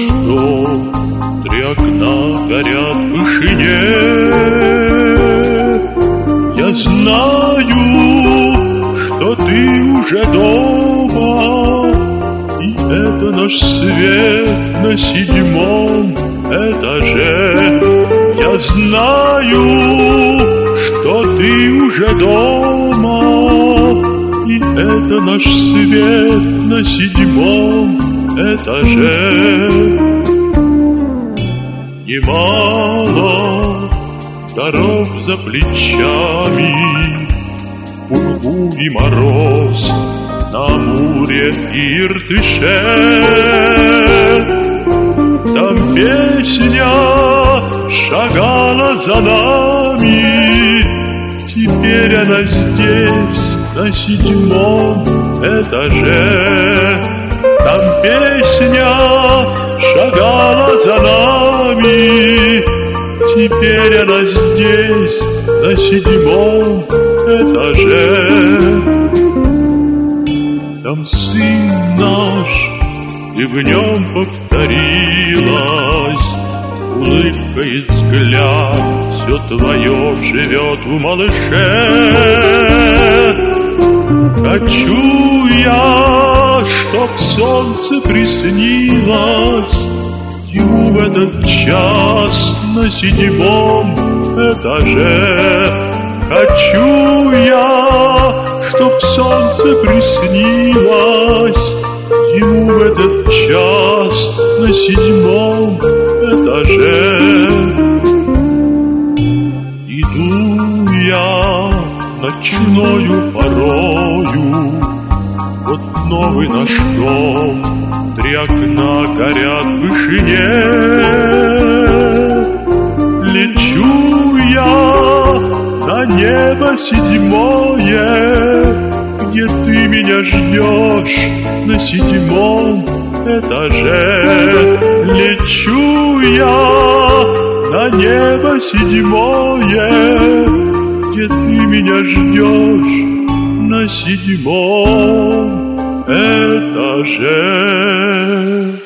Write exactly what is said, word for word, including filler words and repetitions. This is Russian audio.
что три окна горят в вышине. Я знаю, что ты уже дома, и это наш свет на седьмом этаже. Я знаю, что ты уже дома, и это наш свет на седьмом этаже. Немало дорог за плечами, ургу и мороз на Амуре и Иртыше. Там песня шагала за нами, теперь она здесь, на седьмом этаже. Там песня шагала за нами, теперь она здесь, на седьмом этаже. Там сын наш, и в нем повторилась улыбка и взгляд, все твое живет в малыше. Хочу я, чтоб солнце приснилось ему в этот час на седьмом этаже. Хочу я, чтоб солнце приснилось ему в этот час на седьмом этаже. Иду я ночною порою, вот новый наш дом, три окна горят в вышине. Лечу я на небо седьмое, где ты меня ждешь на седьмом этаже. Лечу я на небо седьмое, где ты меня ждешь на седьмом этаже.